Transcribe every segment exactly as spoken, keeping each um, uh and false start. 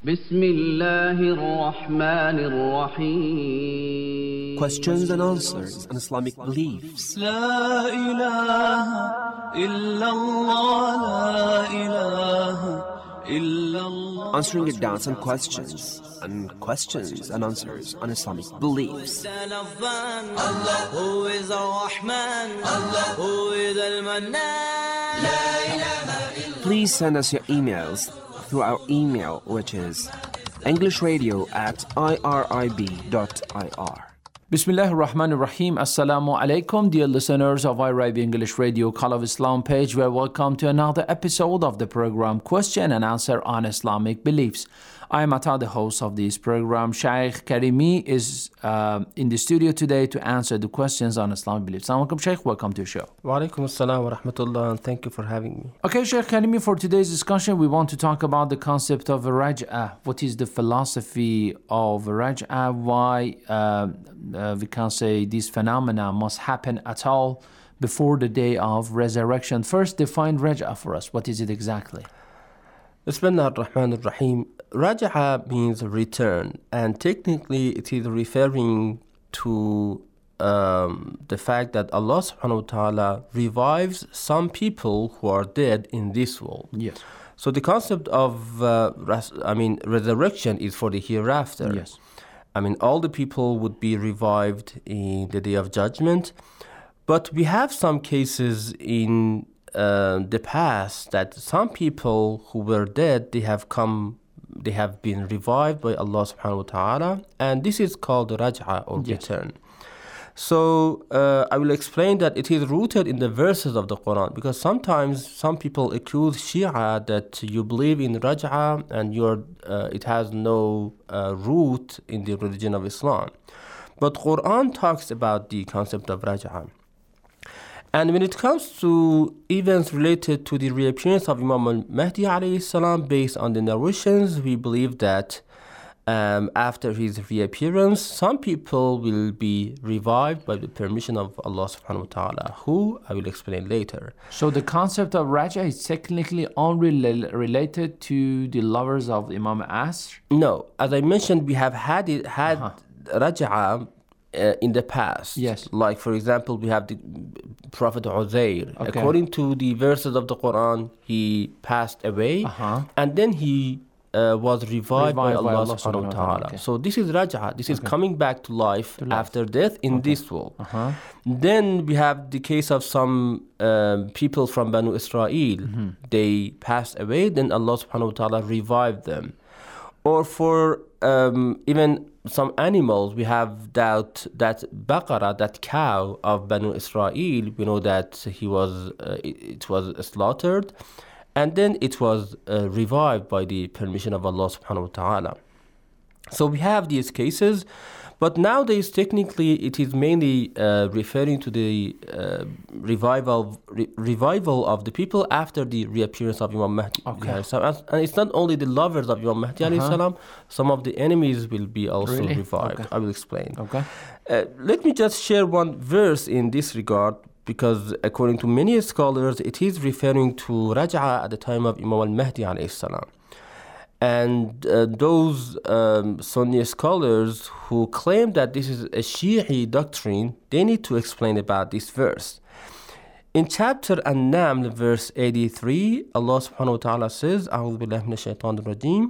بسم الله الرحمن الرحيم. Questions and answers on Islamic beliefs. لا إله إلا الله لا إله إلا الله. Answering your doubts and questions and questions and answers on Islamic beliefs. Allah who is Ar-Rahman, Allah who is Al-Mannan. لا إله إلا. Please send us your emails through our email, which is englishradio at irib.ir. Bismillah ar-Rahman ar-Rahim. Assalamu alaikum, dear listeners of I R I B English Radio Call of Islam page. Well, welcome to another episode of the program Question and Answer on Islamic Beliefs. I am Ata, the host of this program. Shaykh Karimi is uh, in the studio today to answer the questions on Islamic beliefs. Assalamu alaikum, Shaykh. Welcome to the show. Wa alaikum assalam wa rahmatullah, and thank you for having me. Okay, Shaykh Karimi, for today's discussion, we want to talk about the concept of raj'ah. What is the philosophy of raj'ah? Why uh, uh, we can say this phenomena must happen at all before the day of resurrection. First, define raj'ah for us. What is it exactly? Bismillah ar-Rahman ar-Rahim. Raj'a means return, and technically it is referring to um, the fact that Allah subhanahu wa ta'ala revives some people who are dead in this world. Yes. So the concept of, uh, res- I mean, resurrection is for the hereafter. Yes. I mean, all the people would be revived in the day of judgment, but we have some cases in uh, the past that some people who were dead, they have come they have been revived by Allah subhanahu wa ta'ala, and this is called raj'a or Yes. return. So uh, I will explain that it is rooted in the verses of the Quran, because sometimes some people accuse Shia that you believe in raj'a and you're, uh, it has no uh, root in the religion of Islam. But Quran talks about the concept of raj'a. And when it comes to events related to the reappearance of Imam al-Mahdi alayhi salam, based on the narrations, we believe that um, after his reappearance, some people will be revived by the permission of Allah subhanahu wa ta'ala, who I will explain later. So the concept of raj'ah is technically only rel- related to the lovers of Imam Asr? No, as I mentioned, we have had it, had Uh-huh. raj'a uh, in the past. Yes. Like, for example, we have the Prophet Uzair. Okay. According to the verses of the Quran, he passed away, Uh-huh. and then he uh, was revived, by Revived by Allah, Allah subhanahu wa subhanahu wa ta'ala. ta'ala, okay. So this is raj'a. This is Okay. coming back to life, To life. after death in this world. Uh-huh. Then we have the case of some um, people from Banu Israel. Mm-hmm. They passed away, then Allah subhanahu wa ta'ala revived them. Or for um, even some animals, we have that that baqarah, that cow of Banu Israel. We know that he was uh, it, it was slaughtered, and then it was uh, revived by the permission of Allah subhanahu wa ta'ala. So we have these cases, but nowadays technically it is mainly uh, referring to the uh, revival re- revival of the people after the reappearance of Imam Mahdi. Okay. alayhi salam. And it's not only the lovers of Imam Mahdi alayhi Uh-huh. salam, some of the enemies will be also Really? revived. Okay. I will explain. Okay. Uh, let me just share one verse in this regard, because according to many scholars, it is referring to raj'a at the time of Imam al-Mahdi alayhi salam. And uh, those um, Sunni scholars who claim that this is a Shi'i doctrine, they need to explain about this verse. In chapter An-Naml, verse eighty-three, Allah subhanahu wa ta'ala says, أعوذ بالله من الشيطان الرجيم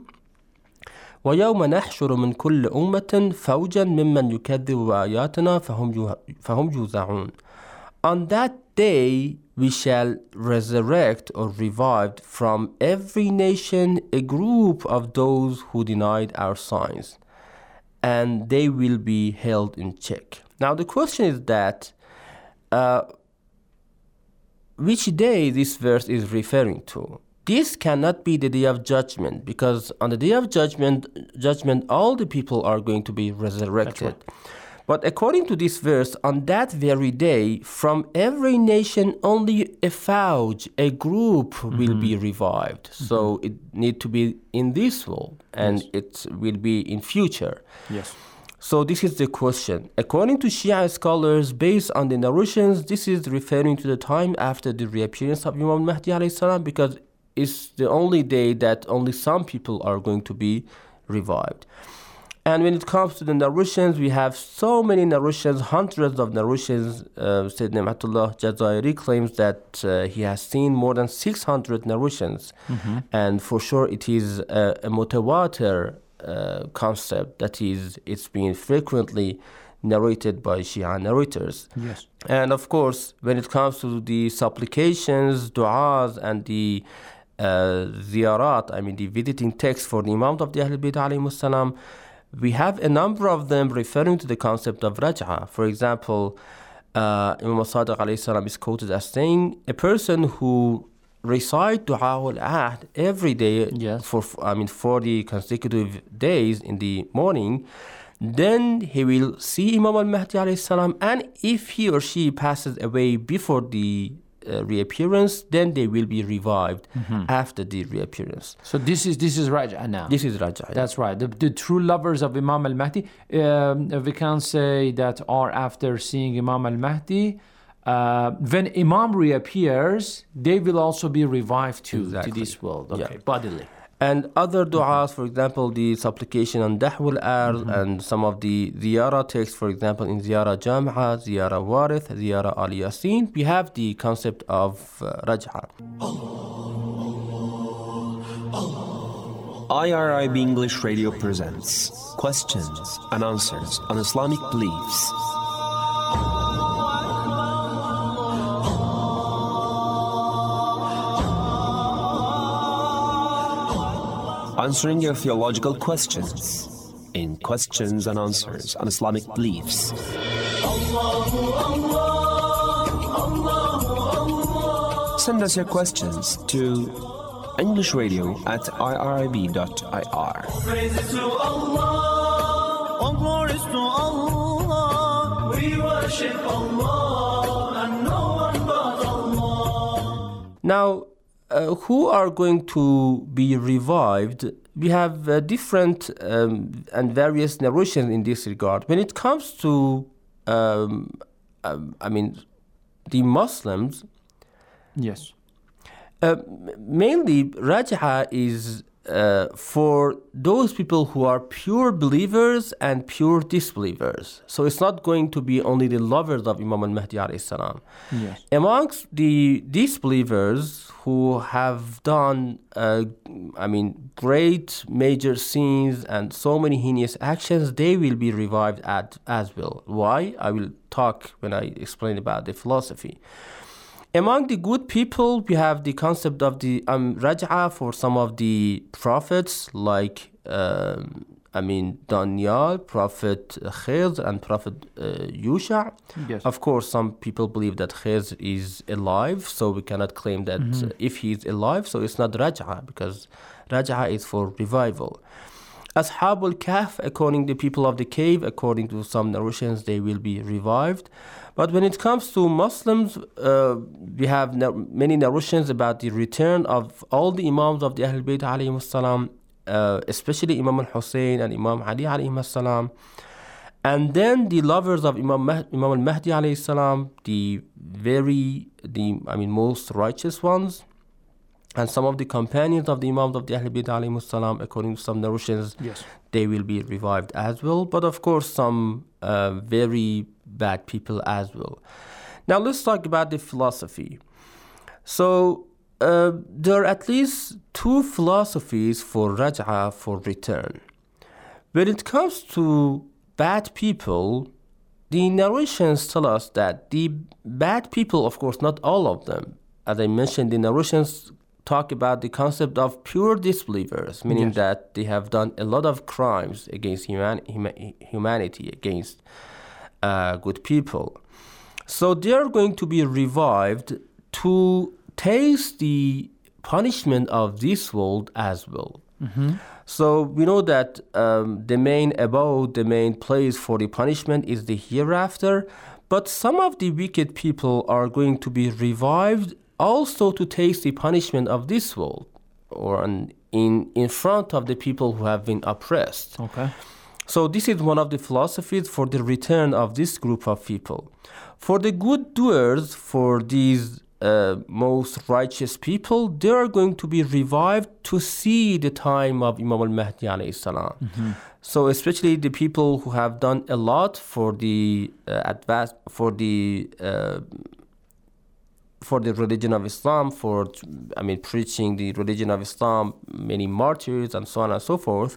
ويوم نحشر من كل أمة فوجا ممن يكذب بآياتنا فهم فهم يوزعون. On that day we shall resurrect or revive from every nation a group of those who denied our signs, and they will be held in check. Now the question is that uh, which day this verse is referring to? This cannot be the day of judgment, because on the day of judgment, judgment all the people are going to be resurrected. But according to this verse, on that very day, from every nation, only a fauj, a group, mm-hmm. will be revived. Mm-hmm. So it need to be in this world, and yes. it will be in future. Yes. So this is the question. According to Shia scholars, based on the narrations, this is referring to the time after the reappearance of Imam Mahdi alayhi salam, because is the only day that only some people are going to be revived. And when it comes to the narrations, we have so many narrations, hundreds of narrations. Uh, Sayyidina Ni'matullah Jazairi claims that uh, he has seen more than six hundred narrations. Mm-hmm. And for sure it is a, a mutawatir uh, concept, that is, it's being frequently narrated by Shia narrators. Yes. And of course, when it comes to the supplications, du'as, and the uh, ziyarat, I mean the visiting texts for the Imam of the Ahlul Bayt alayhimus salam, we have a number of them referring to the concept of raj'a. For example, uh, Imam Sadiq alayhi salam is quoted as saying, a person who recite Du'a al-Ahd every day, yes. for I mean forty consecutive days in the morning, then he will see Imam al-Mahdi alayhi salam, and if he or she passes away before the uh, reappearance, then they will be revived mm-hmm. after the reappearance. So this is this is Raj'a now. This is Raj'a. That's right. The, the true lovers of Imam al-Mahdi, um, we can say that are after seeing Imam al-Mahdi, uh, when Imam reappears, they will also be revived to, exactly. to this world, okay, yeah. bodily. And other du'as, for example, the supplication on Dahwul Ard, mm-hmm. and some of the ziyara texts, for example, in Ziyara Jam'a, Ziyara Warith, Ziyara Al Yasin, we have the concept of uh, Raj'a. I R I B English Radio presents Questions and Answers on Islamic Beliefs. Answering your theological questions in Questions and Answers on Islamic Beliefs. Send us your questions to English Radio at I R I B dot I R. Praises to Allah, all glories to Allah. We worship Allah and no one but Allah. Now, Uh, who are going to be revived? We have uh, different um, and various narrations in this regard. When it comes to, um, um, I mean, the Muslims, yes, uh, mainly Raj'a is uh, for those people who are pure believers and pure disbelievers. So it's not going to be only the lovers of Imam al-Mahdi alayhi salam. Yes. Amongst the disbelievers who have done, uh, I mean, great major sins and so many heinous actions, they will be revived at, as well. Why? I will talk when I explain about the philosophy. Among the good people, we have the concept of the um, Raj'a for some of the prophets, like, um, I mean, Daniel, Prophet Khidr, and Prophet uh, Yusha. Yes. Of course, some people believe that Khidr is alive, so we cannot claim that mm-hmm. uh, if he is alive, so it's not Raj'a, because Raj'a is for revival. Ashab al-Kahf, according to the people of the cave, according to some narrations, they will be revived. But when it comes to Muslims, uh, we have na- many narrations about the return of all the Imams of the Ahlul Bayt alayhimus salam, uh, especially Imam al-Hussein and Imam Ali alayhimus salam. And then the lovers of Imam, Mah- Imam al-Mahdi alayhi salam, the very, the I mean, most righteous ones. And some of the companions of the Imams of the Ahlul Bayt alayhimus salam, according to some narrations, yes. they will be revived as well. But of course, some uh, very bad people as well. Now let's talk about the philosophy. So uh, there are at least two philosophies for Raj'a, for return. When it comes to bad people, the narrations tell us that the bad people, of course, not all of them, as I mentioned, the narrations talk about the concept of pure disbelievers, meaning yes. that they have done a lot of crimes against human, huma, humanity, against uh, good people. So they are going to be revived to taste the punishment of this world as well. Mm-hmm. So we know that um, the main abode, the main place for the punishment is the hereafter, but some of the wicked people are going to be revived also to taste the punishment of this world, or an, in in front of the people who have been oppressed. Okay. So this is one of the philosophies for the return of this group of people. For the good doers, for these uh, most righteous people, they are going to be revived to see the time of Imam al-Mahdi alayhi salam. Mm-hmm. So especially the people who have done a lot for the uh, advance, for the uh, for the religion of Islam, for I mean preaching the religion of Islam, many martyrs and so on and so forth.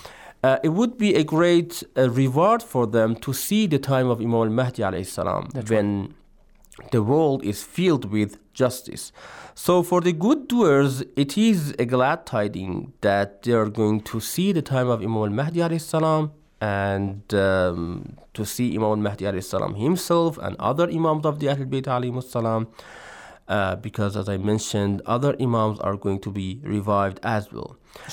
Uh, it would be a great uh, reward for them to see the time of Imam al-Mahdi alayhi salam, That's when right. the world is filled with justice. So for the good doers, it is a glad tidings that they are going to see the time of Imam al-Mahdi alayhi salam, and um, to see Imam al-Mahdi alayhi salam himself and other Imams of the Ahlul Bayt alayhimus salam, uh, because as I mentioned, other Imams are going to be revived as well.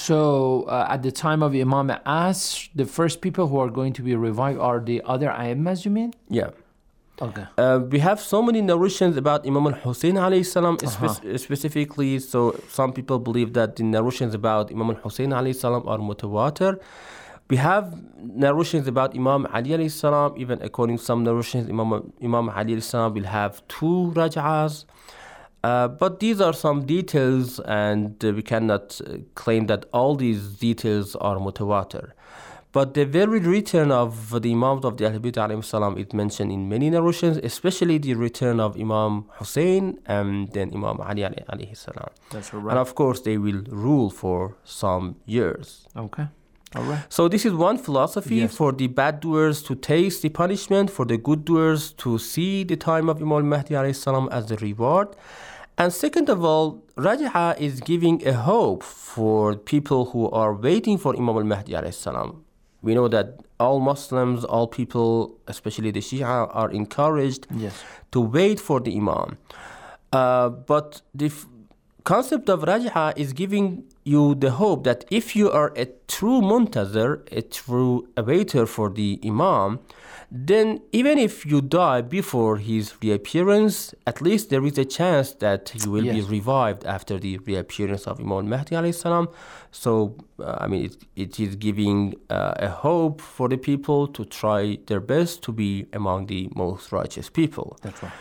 So uh, at the time of Imam Asr, the first people who are going to be revived are the other Aimmas, you mean? Yeah. Okay. Uh, we have so many narrations about Imam al-Hussein alayhi salam Uh-huh. spe- specifically. So some people believe that the narrations about Imam al-Hussein alayhi salam are mutawatir. We have narrations about Imam Ali alayhi salam. Even according to some narrations, Imam, Imam Ali alayhi salam will have two raj'ahs. Uh, but these are some details, and uh, we cannot uh, claim that all these details are mutawatir. But the very return of the Imams of the Ahlul Bayt alayhim salam is mentioned in many narrations, especially the return of Imam Hussein and then Imam Ali alayhi salam. That's And right. of course, they will rule for some years. Okay. All right. So this is one philosophy, Yes. for the bad doers to taste the punishment, for the good doers to see the time of Imam al-Mahdi alayhi salam as the reward. And second of all, Raj'a is giving a hope for people who are waiting for Imam al-Mahdi alayhi salam. We know that all Muslims, all people, especially the Shia, are encouraged Yes. to wait for the Imam. Uh, but the f- concept of Raj'a is giving you the hope that if you are a true muntazir, a true waiter for the Imam, then even if you die before his reappearance, at least there is a chance that you will be Yes. revived after the reappearance of Imam al-Mahdi alayhi salam. So, uh, I mean, it, it is giving uh, a hope for the people to try their best to be among the most righteous people. That's right.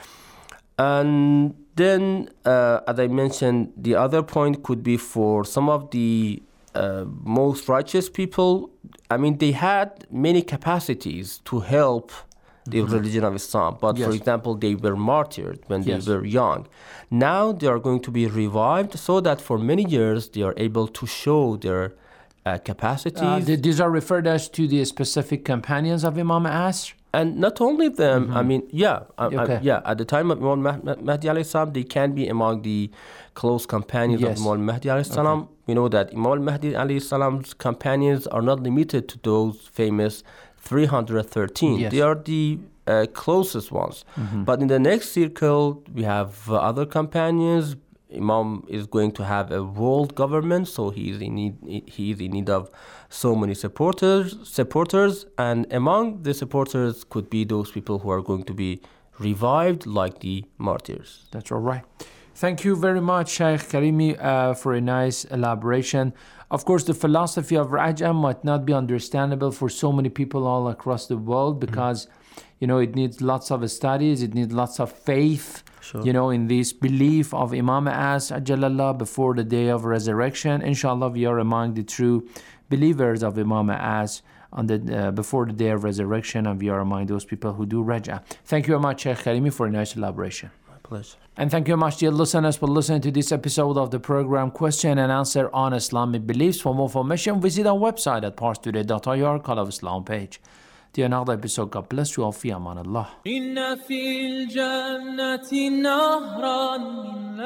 And then, uh, as I mentioned, the other point could be for some of the uh, most righteous people. I mean, they had many capacities to help the mm-hmm. religion of Islam. But Yes. for example, they were martyred when Yes. they were young. Now they are going to be revived so that for many years they are able to show their uh, capacities. Uh, th- these are referred as to the specific companions of Imam Asr. And not only them, I mean, yeah, uh, uh, Okay. yeah. At the time of Imam Mah- Mah- Mahdi alayhi salam, they can be among the close companions Yes. of Imam Mahdi alayhi salam. We know that Imam Mahdi alayhi salam's companions are not limited to those famous three hundred thirteen. Yes. They are the uh, closest ones. But in the next circle, we have uh, other companions. Imam is going to have a world government, so he is in need. He is in need of so many supporters. Supporters, and among the supporters could be those people who are going to be revived, like the martyrs. That's all right. Thank you very much, Shaykh Karimi, uh, for a nice elaboration. Of course, the philosophy of Raj'a might not be understandable for so many people all across the world because, you know, it needs lots of studies, it needs lots of faith, Sure. you know, in this belief of Imam As Ajalallah before the day of resurrection. Inshallah, we are among the true believers of Imam As on the uh, before the day of resurrection, and we are among those people who do Raj'a. Thank you very much, Shaykh Karimi, for a nice elaboration. My pleasure. And thank you very much, dear listeners, for listening to this episode of the program Question and Answer on Islamic Beliefs. For more information, visit our website at parstoday dot I R, Call of Islam page. Till another episode, God bless you all. Fi aman Allah. إن في الجنة نهرا من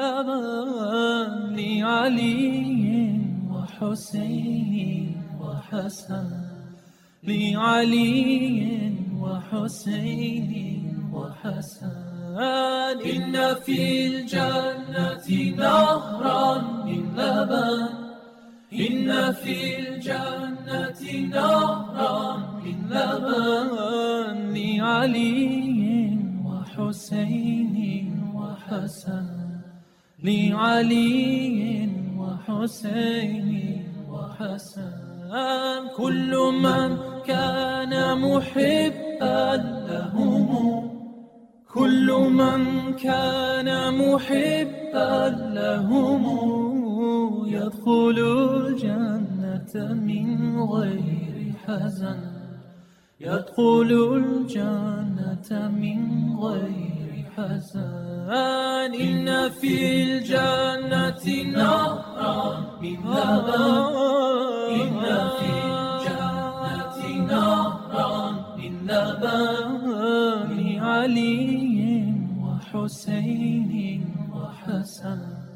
لبن لعلي وحسين وحسن لعلي وحسين وحسن إن في الجنة نهرا من لبن إن في الجنة نهرا من لبن لعلي وحسين وحسن لعلي وحسين وحسن كل من كان محبا لهم كل من كان محبا لهم يدخل الجنة من غير حزن يدخل الجنة من غير حزن إن في الجنة نهرا من لبن إن في الجنة نهرا من لبن علي وحسين وحسن